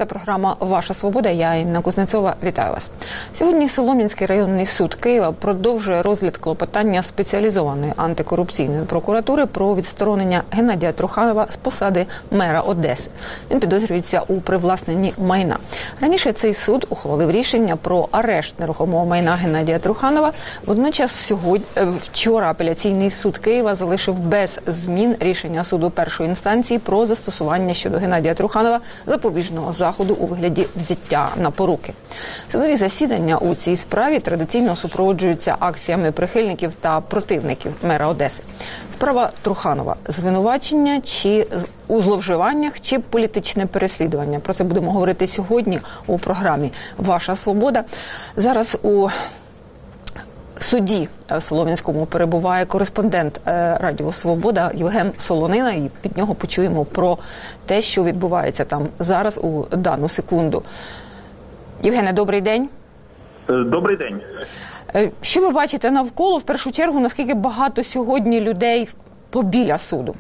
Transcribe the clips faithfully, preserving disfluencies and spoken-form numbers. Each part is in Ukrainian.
Це програма «Ваша свобода». Я, Інна Кузнецова, вітаю вас. Сьогодні Солом'янський районний суд Києва продовжує розгляд клопотання спеціалізованої антикорупційної прокуратури про відсторонення Геннадія Труханова з посади мера Одеси. Він підозрюється у привласненні майна. Раніше цей суд ухвалив рішення про арешт нерухомого майна Геннадія Труханова. Водночас сьогодні, вчора апеляційний суд Києва залишив без змін рішення суду першої інстанції про застосування щодо Геннадія Труханова запобіжного заходу у вигляді взяття на поруки. Судові засідання у цій справі традиційно супроводжуються акціями прихильників та противників мера Одеси. Справа Труханова – звинувачення чи у зловживаннях, чи політичне переслідування. Про це будемо говорити сьогодні у програмі «Ваша свобода». Зараз у суді Солом'янському перебуває кореспондент Радіо Свобода Євген Солонина, і від нього почуємо про те, що відбувається там зараз у дану секунду. Євгене, добрий день. Добрий день. Що ви бачите навколо, в першу чергу, наскільки багато сьогодні людей побіля суду?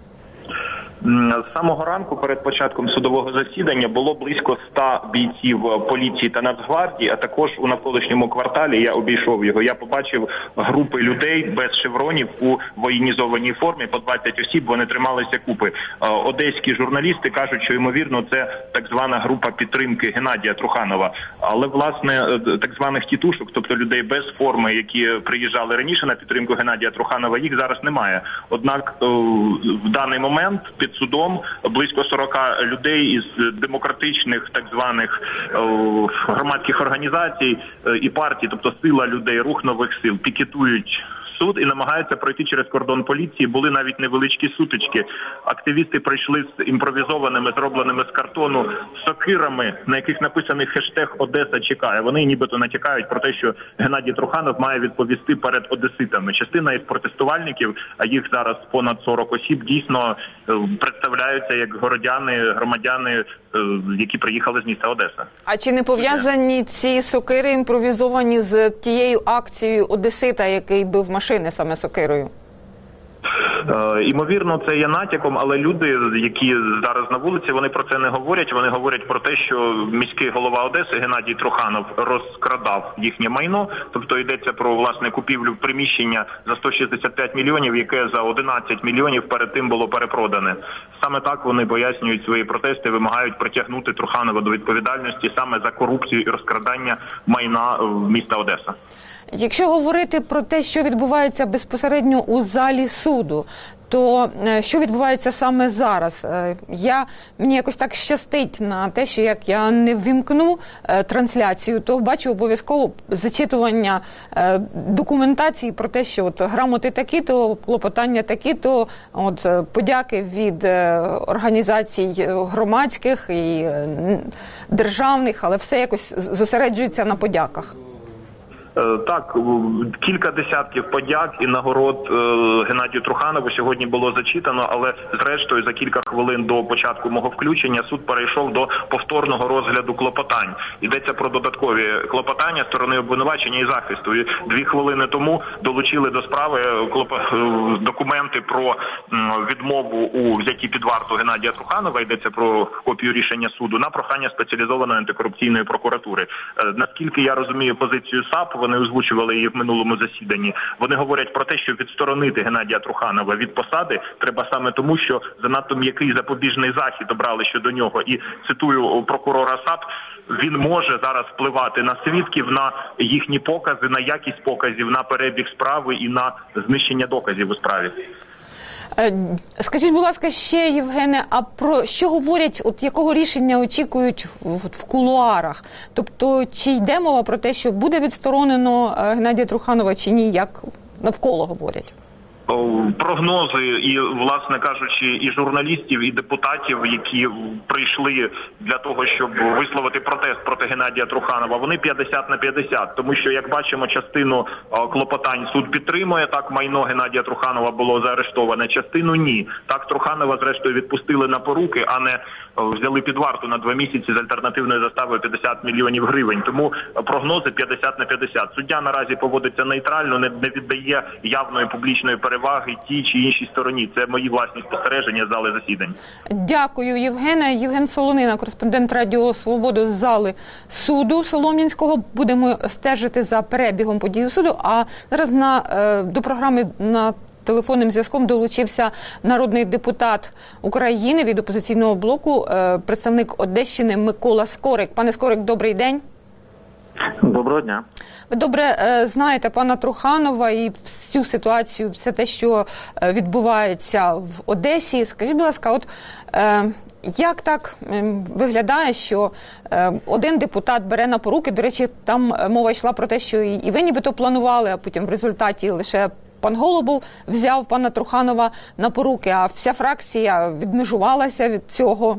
З самого ранку, перед початком судового засідання, було близько ста бійців поліції та Нацгвардії, а також у навколишньому кварталі, я обійшов його, я побачив групи людей без шевронів у воєнізованій формі, по двадцять осіб, вони трималися купи. Одеські журналісти кажуть, що, ймовірно, це так звана група підтримки Геннадія Труханова. Але, власне, так званих тітушок, тобто людей без форми, які приїжджали раніше на підтримку Геннадія Труханова, їх зараз немає. Однак, в даний момент під судом близько сорока людей із демократичних так званих громадських організацій і партій, тобто Сила людей, Рух нових сил, пікетують суд і намагаються пройти через кордон поліції. Були навіть невеличкі сутички. Активісти прийшли з імпровізованими, зробленими з картону сокирами, на яких написаний хештег «Одеса чекає». Вони нібито натякають про те, що Геннадій Труханов має відповісти перед одеситами. Частина із протестувальників, а їх зараз понад сорок осіб, дійсно представляються як городяни, громадяни, які приїхали з міста Одеса. А чи не пов'язані ці сокири імпровізовані з тією акцією одесита, який бив машини саме сокирою? Імовірно, це є натяком, але люди, які зараз на вулиці, вони про це не говорять. Вони говорять про те, що міський голова Одеси Геннадій Труханов розкрадав їхнє майно, тобто йдеться про, власне, купівлю приміщення за сто шістдесят п'ять мільйонів, яке за одинадцять мільйонів перед тим було перепродане. Саме так вони пояснюють свої протести, вимагають притягнути Труханова до відповідальності саме за корупцію і розкрадання майна міста Одеса. Якщо говорити про те, що відбувається безпосередньо у залі суду, то що відбувається саме зараз? Я, мені якось так щастить на те, що як я не ввімкну е, трансляцію, то бачу обов'язково зачитування е, документації про те, що от грамоти такі-то, клопотання такі-то, от подяки від е, організацій громадських і е, державних, але все якось зосереджується на подяках. Так, кілька десятків подяк і нагород Геннадію Труханову сьогодні було зачитано, але зрештою за кілька хвилин до початку мого включення суд перейшов до повторного розгляду клопотань. Йдеться про додаткові клопотання сторони обвинувачення і захисту. І дві хвилини тому долучили до справи документи про відмову у взятті під варту Геннадія Труханова, йдеться про копію рішення суду, на прохання спеціалізованої антикорупційної прокуратури. Наскільки я розумію позицію САП, вони озвучували її в минулому засіданні. Вони говорять про те, що відсторонити Геннадія Труханова від посади треба саме тому, що занадто м'який запобіжний захід обрали щодо нього. І, цитую прокурора САП, він може зараз впливати на свідків, на їхні покази, на якість показів, на перебіг справи і на знищення доказів у справі. Скажіть, будь ласка, ще, Євгене, а про що говорять, от якого рішення очікують в, в кулуарах? Тобто, чи йде мова про те, що буде відсторонено Геннадія Труханова, чи ні, як навколо говорять? Прогнози і, власне кажучи, і журналістів, і депутатів, які прийшли для того, щоб висловити протест проти Геннадія Труханова, вони п'ятдесят на п'ятдесят. Тому що, як бачимо, частину клопотань суд підтримує, так майно Геннадія Труханова було заарештоване, частину ні. Так Труханова, зрештою, відпустили на поруки, а не взяли під варту на два місяці з альтернативною заставою п'ятдесят мільйонів гривень. Тому прогнози п'ятдесят на п'ятдесят. Суддя наразі поводиться нейтрально, не віддає явної публічної переваги переваги тій чи іншій стороні. Це мої власні спостереження з зали засідань. Дякую, Євгене. Євген Солонина, кореспондент Радіо Свобода з зали суду Солом'янського. Будемо стежити за перебігом подій у суду. А зараз на, до програми на телефонним зв'язком долучився народний депутат України від опозиційного блоку, представник Одещини Микола Скорик. Пане Скорик, добрий день. Доброго дня. Ви добре знаєте пана Труханова і всю ситуацію, все те, що відбувається в Одесі. Скажіть, будь ласка, от е, як так виглядає, що е, один депутат бере на поруки, до речі, там мова йшла про те, що і, і ви нібито планували, а потім в результаті лише пан Голубов взяв пана Труханова на поруки, а вся фракція відмежувалася від цього?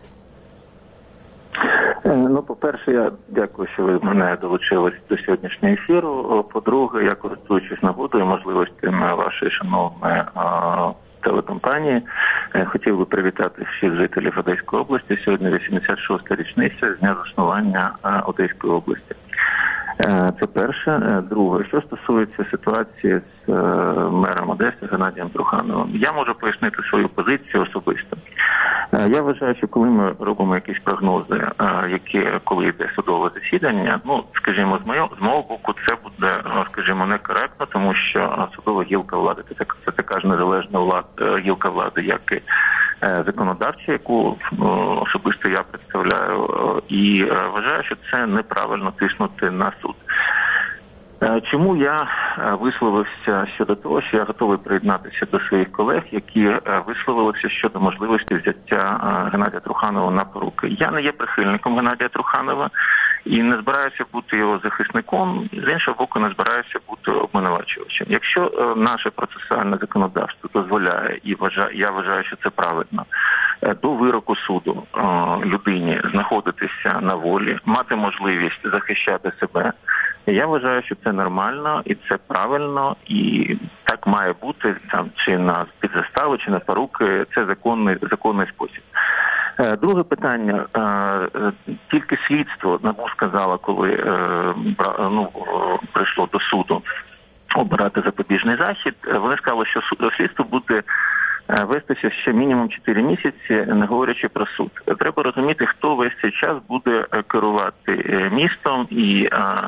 Ну, по-перше, я дякую, що ви мене долучились до сьогоднішнього ефіру. По-друге, я, користуючись нагодою і можливостями вашої шановної телекомпанії, хотів би привітати всіх жителів Одеської області. Сьогодні вісімдесят шоста річниця з дня заснування Одеської області. Це перше. Друге, що стосується ситуації з мером Одеси Геннадієм Трухановим, я можу пояснити свою позицію особисто. Я вважаю, що коли ми робимо якісь прогнози, які, коли йде судове засідання, ну, скажімо, з мого, з мого боку, це буде, скажімо, некоректно, тому що судова гілка влади, це, це така ж незалежна влада, гілка влади, як і законодавча, яку особисто я представляю, і вважаю, що це неправильно тиснути на суд. Чому я висловився щодо того, що я готовий приєднатися до своїх колег, які висловилися щодо можливості взяття Геннадія Труханова на поруки. Я не є прихильником Геннадія Труханова і не збираюся бути його захисником, з іншого боку, не збираюся бути обвинувачувачем. Якщо наше процесуальне законодавство дозволяє, і вважаю, я вважаю, що це правильно, до вироку суду людині знаходитися на волі, мати можливість захищати себе, я вважаю, що це нормально і це правильно, і так має бути, там, чи на підзастави, чи на поруки, це законний, законний спосіб. Друге питання. Тільки слідство, НАБУ сказала, коли ну, прийшло до суду обирати запобіжний захід, вони сказали, що слідство буде вестися ще мінімум чотири місяці, не говорячи про суд. Треба розуміти, хто весь цей час буде керувати містом, і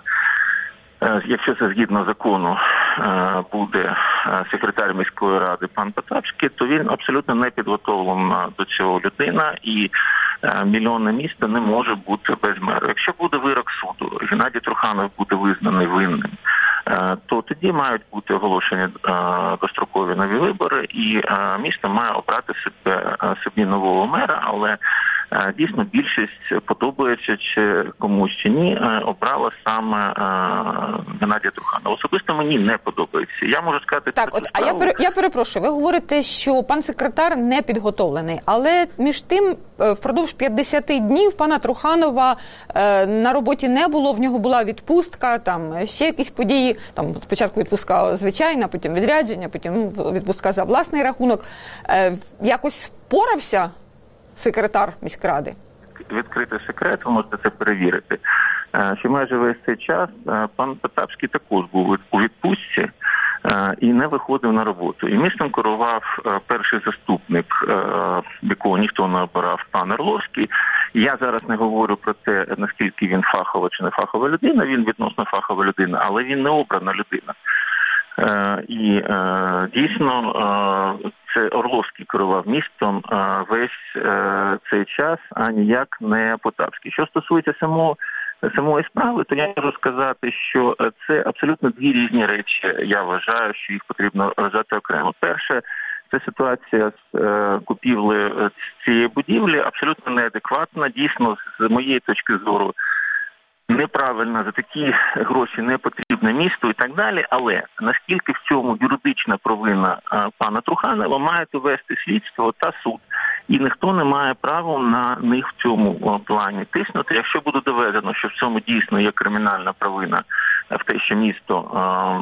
якщо це згідно закону буде секретар міської ради пан Потапський, то він абсолютно не підготовлена до цього людина, і мільйонне місто не може бути без мера. Якщо буде вирок суду, Геннадій Труханов буде визнаний винним, то тоді мають бути оголошені дострокові нові вибори, і місто має обрати себе, собі нового мера, але дійсно більшість, подобається чи комусь чи ні, обрала саме Геннадія Труханова. Особисто мені не подобається. Я можу сказати... Так, от, а я, пере, я перепрошую, ви говорите, що пан секретар не підготовлений, але між тим впродовж п'ятдесят днів пана Труханова е, на роботі не було, в нього була відпустка, там ще якісь події, там спочатку відпустка звичайна, потім відрядження, потім відпустка за власний рахунок. Е, якось впорався секретар міськради? Відкритий секрет, ви можете це перевірити, що майже весь цей час пан Потапський також був у відпустці і не виходив на роботу. І містом керував перший заступник, якого ніхто не обирав, пан Орловський. Я зараз не говорю про те, наскільки він фахова чи не фахова людина, він відносно фахова людина, але він не обрана людина. І дійсно це Орловський керував містом весь цей час, а ніяк не Потапський. Що стосується самого, самої справи, то я можу сказати, що це абсолютно дві різні речі. Я вважаю, що їх потрібно розглядати окремо. Перше, це ситуація з купівлею цієї будівлі абсолютно неадекватна. Дійсно, з моєї точки зору, неправильно, за такі гроші не потрібне місту і так далі, але наскільки в цьому юридична провина а, пана Труханова, має вести слідство та суд. І ніхто не має права на них в цьому а, плані тиснути. Якщо буде доведено, що в цьому дійсно є кримінальна провина в те, що місто а,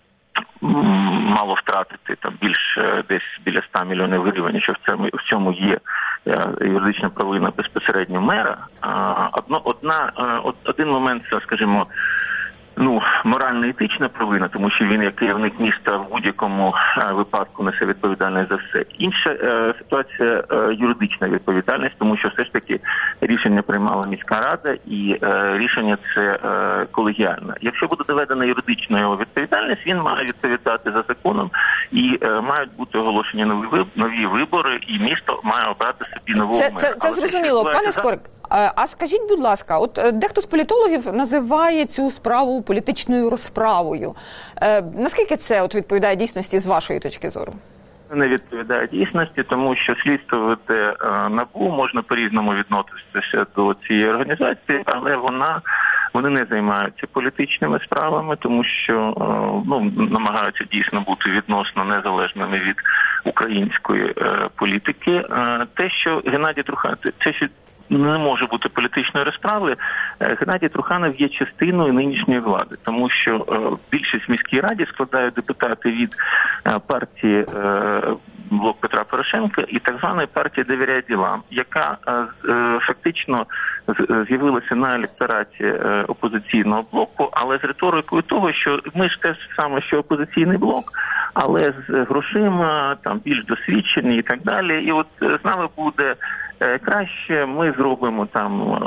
мало втратити там більше десь біля ста мільйонів гривень, що в цьому, в цьому є юридична провина безпосередньо мера. Одно, одна, один момент, скажімо, ну, морально-етична провина, тому що він як керівник міста в будь-якому е, випадку несе відповідальність за все. Інша е, ситуація е, юридична відповідальність, тому що все ж таки рішення приймала міська рада і е, рішення це е, колегіальне. Якщо буде доведена юридична його відповідальність, він має відповідати за законом і е, мають бути оголошені нові, нові вибори, і місто має обрати собі нового це, мера. Це, це зрозуміло. Пане Скорик, а скажіть, будь ласка, от дехто з політологів називає цю справу політичною розправою. Е, наскільки це от відповідає дійсності з вашої точки зору? Не відповідає дійсності, тому що слідство веде е, НАБУ, можна по-різному відноситися до цієї організації, але вона вони не займаються політичними справами, тому що е, ну, намагаються дійсно бути відносно незалежними від української е, політики. Е, те, що Геннадій Труханов, це що не може бути політичної розправи, Геннадій Труханов є частиною нинішньої влади, тому що більшість в міській раді складають депутати від партії Блок Петра Порошенка і так званої партії «Довіряй ділам», яка фактично з'явилася на електораті опозиційного блоку, але з риторикою того, що ми ж те ж саме, що опозиційний блок, але з грошима, там більш досвідчені і так далі. І от з нами буде краще, ми зробимо там,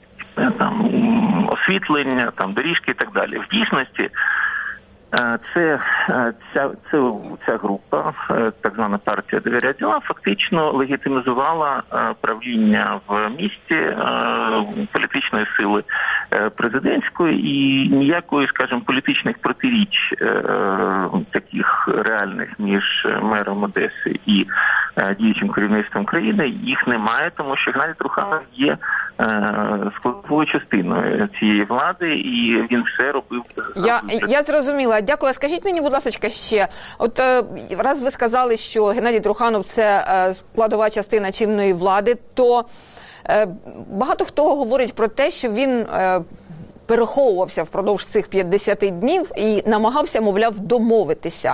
там освітлення, там доріжки і так далі. В дійсності це ця, це, ця група, так звана партія «Довіряй ділам», фактично легітимізувала правління в місті політичної сили президентської і ніякої, скажімо, політичних протиріч таких реальних між мером Одеси і діючим керівництвом країни їх немає, тому що Геннадій Труханов є складовою частиною цієї влади, і він все робив. Я, я зрозуміла. Дякую. Скажіть мені, будь ласка, ще, от раз ви сказали, що Геннадій Труханов – це складова частина чинної влади, то багато хто говорить про те, що він переховувався впродовж цих п'ятдесят днів і намагався, мовляв, домовитися.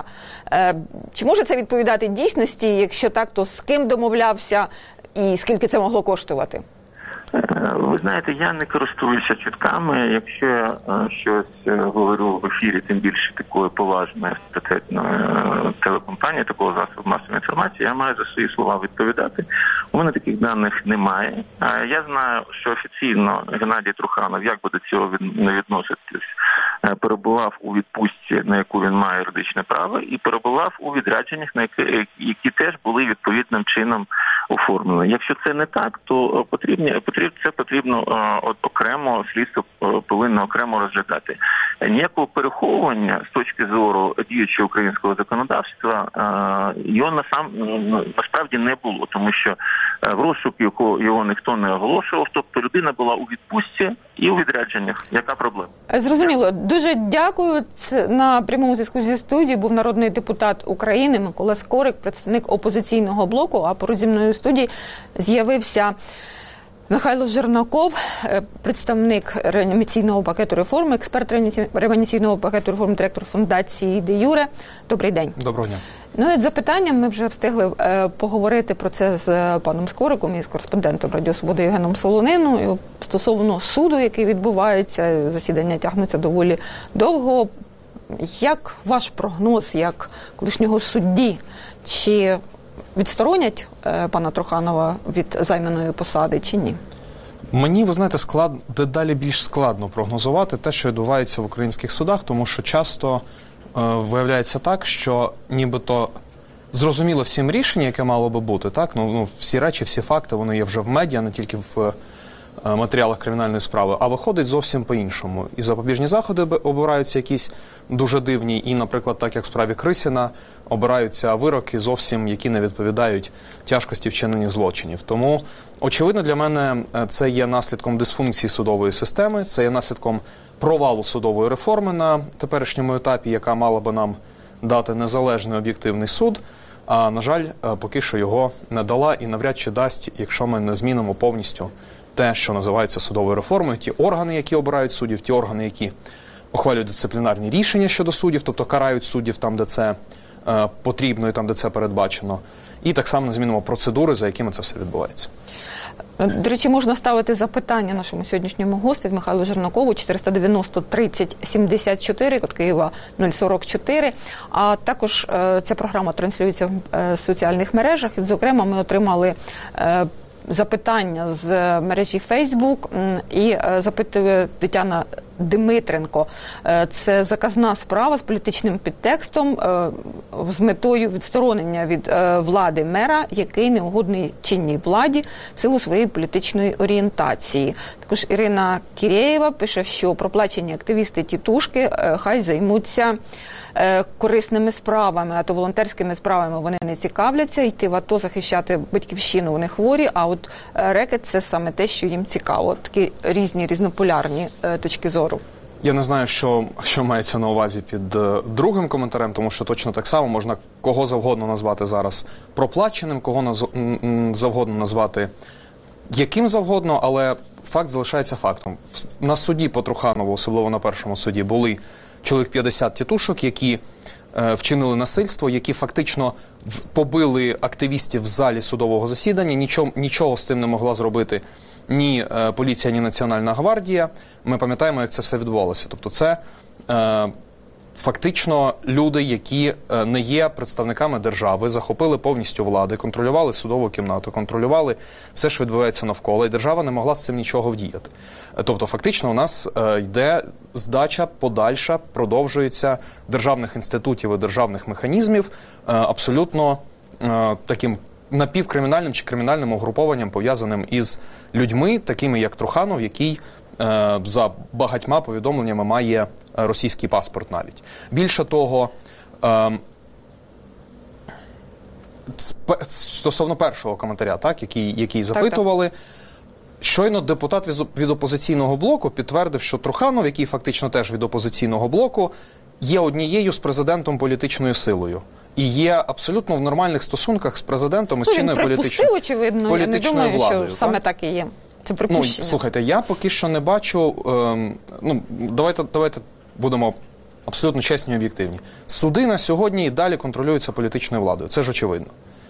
Чи може це відповідати дійсності? Якщо так, то з ким домовлявся і скільки це могло коштувати? Ви знаєте, я не користуюся чутками. Якщо я щось говорю в ефірі, тим більше такої поважної авторитетної телекомпанії, такого засобу масової інформації, я маю за свої слова відповідати. У мене таких даних немає. Я знаю, що офіційно Геннадій Труханов, як би до цього не відноситись, перебував у відпустці, на яку він має юридичне право, і перебував у відрядженнях, на які, які теж були відповідним чином оформлені. Якщо це не так, то потрібно, це потрібно окремо, слідство повинно окремо розглядати. Ніякого переховування з точки зору діючого українського законодавства його насам, насправді не було, тому що в розшук його, його ніхто не оголошував, тобто людина була у відпустці і у відрядженнях. Яка проблема? Зрозуміло. Дуже дякую. На прямому зв'язку зі студією був народний депутат України Микола Скорик, представник опозиційного блоку, а поруч зі мною в студії з'явився Михайло Жернаков, представник реанімаційного пакету реформи, експерт реанімаційного пакету реформи, директор фундації «Де Юре». Добрий день. Доброго дня. Ну і запитання, ми вже встигли е, поговорити про це з паном Скориком і з кореспондентом Радіо Свобода Євгеном Солониною стосовно суду, який відбувається, засідання тягнуться доволі довго. Як ваш прогноз, як колишнього судді, чи відсторонять е, пана Труханова від займаної посади, чи ні? Мені, ви знаєте, склад... дедалі більш складно прогнозувати те, що відбувається в українських судах, тому що часто е, виявляється так, що нібито зрозуміло всім рішення, яке мало би бути, так? Ну, ну, всі речі, всі факти, вони є вже в медіа, не тільки в е, матеріалах кримінальної справи, а виходить зовсім по-іншому. І запобіжні заходи обираються якісь дуже дивні, і, наприклад, так як в справі Крисіна, обираються вироки зовсім, які не відповідають тяжкості вчинених злочинів. Тому, очевидно, для мене це є наслідком дисфункції судової системи, це є наслідком провалу судової реформи на теперішньому етапі, яка мала би нам дати незалежний об'єктивний суд, а, на жаль, поки що його не дала і навряд чи дасть, якщо ми не змінимо повністю те, що називається судовою реформою, ті органи, які обирають суддів, ті органи, які ухвалюють дисциплінарні рішення щодо суддів, тобто карають суддів там, де це е, потрібно і там, де це передбачено. І так само змінимо процедури, за якими це все відбувається. До речі, можна ставити запитання нашому сьогоднішньому гостю Михайлу Жернакову, чотириста дев'яносто тридцять сімдесят чотири, код Києва нуль сорок чотири. А також е, ця програма транслюється в е, соціальних мережах. І, зокрема, ми отримали е, запитання з мережі Фейсбук, і запитує Тетяна Дмитренко. Це заказна справа з політичним підтекстом з метою відсторонення від влади мера, який неугодний чинній владі в силу своєї політичної орієнтації. Також Ірина Кірєєва пише, що проплачені активісти тітушки хай займуться корисними справами, а то волонтерськими справами вони не цікавляться, йти в АТО, захищати батьківщину, вони хворі, а от рекет – це саме те, що їм цікаво. Такі різні, різнополярні точки зору. Я не знаю, що, що мається на увазі під е, другим коментарем, тому що точно так само можна кого завгодно назвати зараз проплаченим, кого наз, м, завгодно назвати яким завгодно, але факт залишається фактом. На суді по Труханову, особливо на першому суді, були чоловік п'ятдесят тітушок, які е, вчинили насильство, які фактично в, побили активістів в залі судового засідання, нічого, нічого з цим не могла зробити ні е, поліція, ні Національна гвардія. Ми пам'ятаємо, як це все відбувалося. Тобто це е, фактично люди, які е, не є представниками держави, захопили повністю влади, контролювали судову кімнату, контролювали все, що відбувається навколо, і держава не могла з цим нічого вдіяти. Тобто фактично у нас е, йде здача подальша, продовжується державних інститутів і державних механізмів е, абсолютно е, таким напівкримінальним чи кримінальним угрупованням, пов'язаним із людьми, такими як Труханов, який е, за багатьма повідомленнями має російський паспорт навіть. Більше того, е, стосовно першого коментаря, так, який, який запитували, так, так. Щойно депутат від опозиційного блоку підтвердив, що Труханов, який фактично теж від опозиційного блоку, є однією з президентом політичною силою. І є абсолютно в нормальних стосунках з президентом і з чинною політичною владою. Очевидно, політичною я не думаю, владою, що саме так і є. Це припущення. Ну, слухайте, я поки що не бачу, ем, ну, давайте, давайте будемо абсолютно чесні і об'єктивні. Суди на сьогодні і далі контролюються політичною владою, це ж очевидно.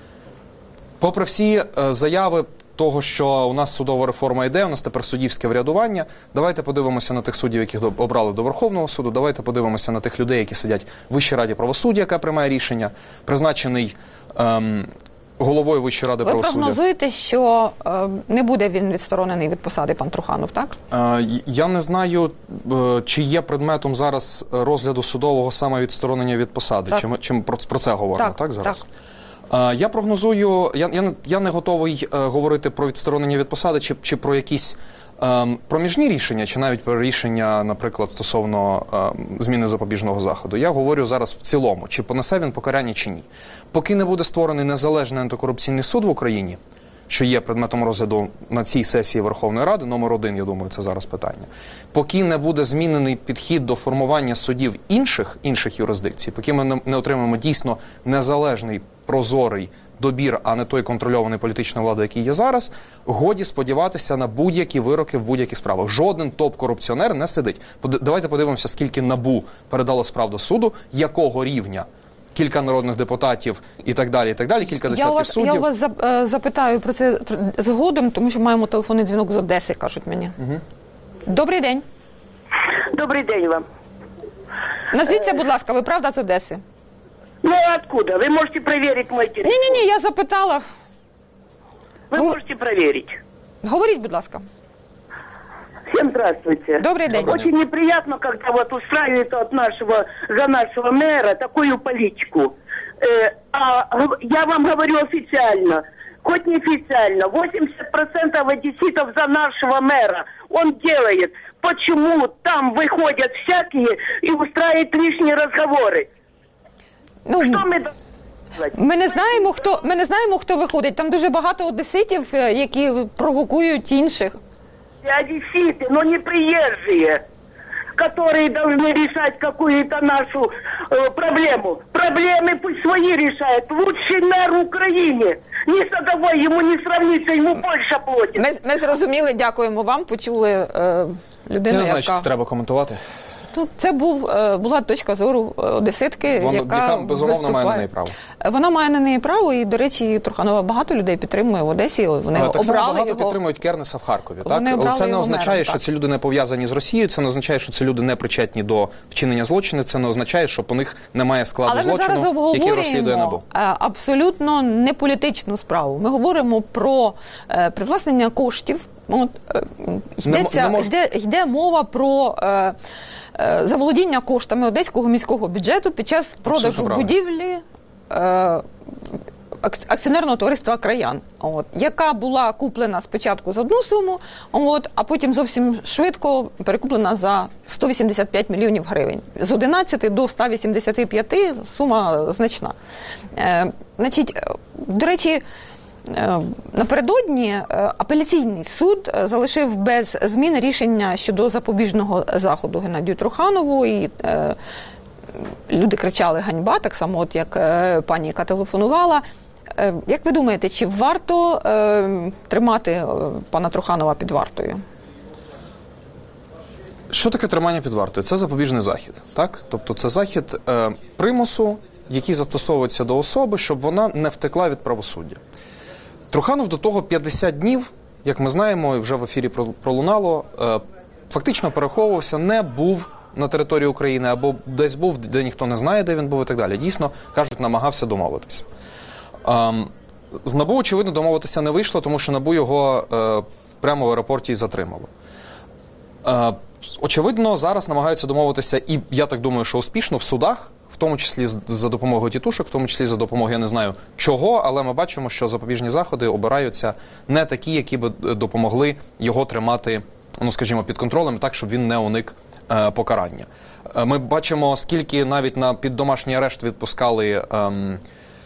Попри всі е, заяви того, що у нас судова реформа йде, у нас тепер суддівське врядування, давайте подивимося на тих суддів, яких обрали до Верховного суду, давайте подивимося на тих людей, які сидять в Вищій раді правосуддя, яка приймає рішення, призначений ем, головою Вищої ради Ви правосуддя. Ви прогнозуєте, що е, не буде він відсторонений від посади, пан Труханов, так? Е, я не знаю, е, чи є предметом зараз розгляду судового саме відсторонення від посади, так. чи ми, чи ми про, про це говоримо, так, так зараз? Так. Я прогнозую, я, я, я не готовий е, говорити про відсторонення від посади, чи, чи про якісь е, проміжні рішення, чи навіть про рішення, наприклад, стосовно е, зміни запобіжного заходу. Я говорю зараз в цілому, чи понесе він покарання, чи ні. Поки не буде створений незалежний антикорупційний суд в Україні, що є предметом розгляду на цій сесії Верховної Ради, номер один, я думаю, це зараз питання. Поки не буде змінений підхід до формування судів інших, інших юрисдикцій, поки ми не, не отримаємо дійсно незалежний, прозорий добір, а не той контрольований політичною владою, який є зараз, годі сподіватися на будь-які вироки в будь-яких справах. Жоден топ-корупціонер не сидить. Давайте подивимося, скільки НАБУ передало справ до суду, якого рівня. Кілька народних депутатів і так далі, і так далі, кілька десятків я вас, суддів. Я вас запитаю про це згодом, тому що маємо телефонний дзвінок з Одеси, кажуть мені. Угу. Добрий день. Добрий день вам. Назвіться, будь ласка, ви правда з Одеси? Ну, откуда? Ви можете перевірити мой телефон. Ні-ні-ні, я запитала. Ви Гу... можете перевірити. Говоріть, будь ласка. Всем здравствуйте. Добрый день. Очень неприятно, когда вот устраивают от нашего, за нашего мэра такую политику. Э, а я вам говорю официально, хоть не официально, восемьдесят процентов одесситов за нашего мэра он делает. Почему там выходят всякие и устраивают лишние разговоры? Ну, Что мы... Ми не знаємо, хто, ми не знаємо, хто виходить. Там дуже багато одеситів, які провокують інших. Одесситы, но не приезжие, которые должны решать какую-то нашу э, проблему. Проблемы пусть свои решают. Лучший мэр в Украине. Ни садовой, ему не сравнится, ему больше платит. Ми, ми зрозуміли, дякуємо вам, почули е, людину, Я не знаю, яка... чи це треба коментувати. Тут це був, була точка зору одеситки, Вона, яка, яка безумовно виступає. має на неї право. Вона має на неї право, і, до речі, Труханова багато людей підтримує в Одесі. Вони так обрали само багато його. підтримують Кернеса в Харкові. Вони Так? обрали Це не його означає, мером, що так. ці люди не пов'язані з Росією, це не означає, що ці люди не причетні до вчинення злочинів, це не означає, що по них немає складу Але ми зараз злочину, який розслідує НАБУ. обговорюємо абсолютно не політичну справу. Ми говоримо про е, привласнення коштів. От, е, йдеться, не мож... йде, йде мова про е, е, заволодіння коштами Одеського міського бюджету під час продажу будівлі е, акціонерного товариства «Краян», от, яка була куплена спочатку за одну суму, от, а потім зовсім швидко перекуплена за сто вісімдесят п'ять мільйонів гривень. З одинадцяти до ста вісімдесяти п'яти сума значна. Е, значить, до речі, е, напередодні апеляційний суд залишив без змін рішення щодо запобіжного заходу Геннадію Труханову, і е, люди кричали «ганьба», так само, от як е, пані, яка телефонувала. Е, як ви думаєте, чи варто е, тримати е, пана Труханова під вартою? Що таке тримання під вартою? Це запобіжний захід, так? Тобто це захід е, примусу, який застосовується до особи, щоб вона не втекла від правосуддя. Труханов до того п'ятдесят днів, як ми знаємо, і вже в ефірі пролунало, е, фактично переховувався, не був на території України, або десь був, де ніхто не знає, де він був і так далі. Дійсно, кажуть, намагався домовитися. Ем, з НАБУ, очевидно, домовитися не вийшло, тому що НАБУ його е, прямо в аеропорті і затримало. Е, очевидно, зараз намагаються домовитися, і я так думаю, що успішно, в судах, в тому числі за допомогою тітушок, в тому числі за допомогою, я не знаю чого, але ми бачимо, що запобіжні заходи обираються не такі, які б допомогли його тримати, ну, скажімо, під контролем, так, щоб він не уник е, покарання. Е, ми бачимо, скільки навіть на під домашній арешт відпускали ем,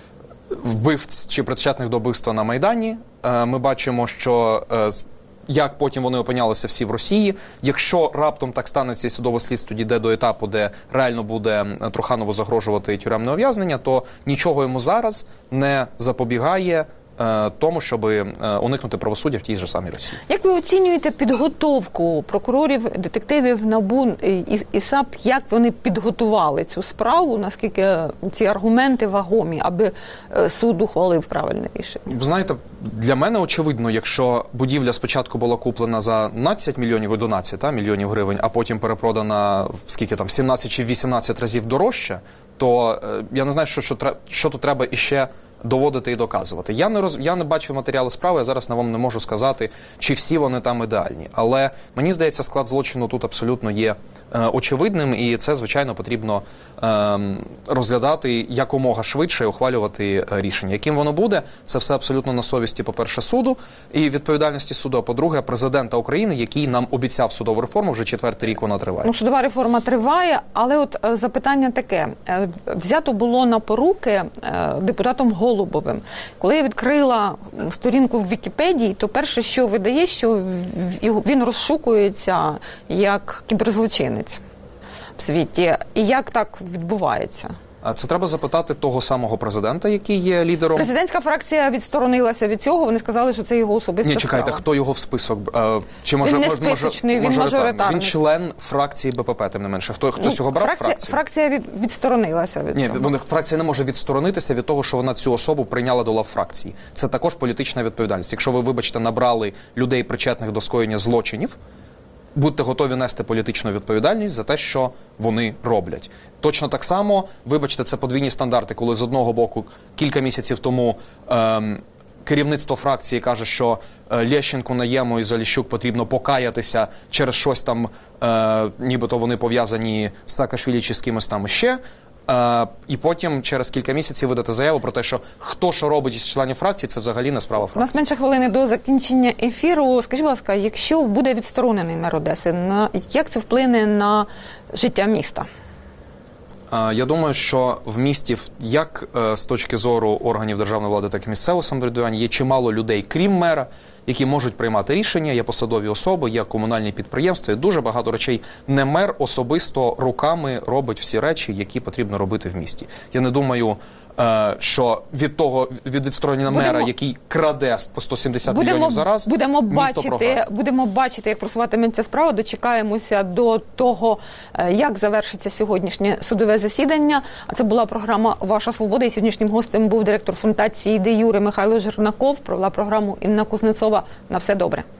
вбивць чи причетних до вбивства на Майдані. Е, ми бачимо, що е, як потім вони опинялися всі в Росії. Якщо раптом так станеться і судове слідство дійде до етапу, де реально буде Труханову загрожувати тюремне ув'язнення, то нічого йому зараз не запобігає е, тому, щоб е, уникнути правосуддя в тій же самій Росії. Як ви оцінюєте підготовку прокурорів, детективів НАБУ і, і САП, як вони підготували цю справу, наскільки ці аргументи вагомі, аби суд ухвалив правильне рішення? Ви знаєте, для мене очевидно, якщо будівля спочатку була куплена за одинадцять мільйонів, одинадцять та, мільйонів гривень, а потім перепродана в скільки там, сімнадцять чи вісімнадцять разів дорожче, то е, я не знаю, що, що, що тут треба іще доводити і доказувати. Я не, роз... я не бачив матеріали справи, я зараз на вам не можу сказати, чи всі вони там ідеальні. Але мені здається, склад злочину тут абсолютно є е, очевидним, і це, звичайно, потрібно е, розглядати якомога швидше і ухвалювати рішення. Яким воно буде, це все абсолютно на совісті, по-перше, суду і відповідальності суду, а по-друге, президента України, який нам обіцяв судову реформу, вже четвертий рік вона триває. Ну, судова реформа триває, але от е, запитання таке. Е, взято було на поруки е, депутатом Голубовим. Коли я відкрила сторінку в Вікіпедії, то перше, що видає, що він розшукується як кіберзлочинець в світі. І як так відбувається? А це треба запитати того самого президента, який є лідером. Президентська фракція відсторонилася від цього, вони сказали, що це його особиста Ні, чекайте, справа. Хто його в список? Чи може, він не може, списочний, може, він мажоритарний. Він член фракції БПП, тим не менше. Хто, хтось ну, його брав фракція, фракцію? Фракція від, відсторонилася від Ні, цього. Ні, фракція не може відсторонитися від того, що вона цю особу прийняла до лав фракції. Це також політична відповідальність. Якщо ви, вибачте, набрали людей, причетних до скоєння злочинів, будьте готові нести політичну відповідальність за те, що вони роблять. Точно так само, вибачте, це подвійні стандарти, коли з одного боку кілька місяців тому ем, керівництво фракції каже, що е, Лещенку, Наєму і Заліщук потрібно покаятися через щось там, е, нібито вони пов'язані з Саакашвілі чи з кимось там ще. Uh, і потім через кілька місяців видати заяву про те, що хто що робить із членів фракції, це взагалі не справа фракції. У нас менше хвилини до закінчення ефіру. Скажіть, будь ласка, якщо буде відсторонений мер Одеси, на як це вплине на життя міста? Uh, я думаю, що в місті, як uh, з точки зору органів державної влади, так і місцевого самоврядування, є чимало людей, крім мера, які можуть приймати рішення, є посадові особи, є комунальні підприємства, є дуже багато речей. Не мер особисто руками робить всі речі, які потрібно робити в місті. Я не думаю, що від того, від відсторонення Будемо- мера, який краде по сто сімдесят Будемо, мільйонів за раз, будемо місто бачити, програє. будемо бачити, як просуватиметься справа. Дочекаємося до того, е, як завершиться сьогоднішнє судове засідання. А це була програма «Ваша свобода». І сьогоднішнім гостем був директор фундації «Де Юре» Михайло Жернаков. Провела програму Інна Кузнецова. На все добре.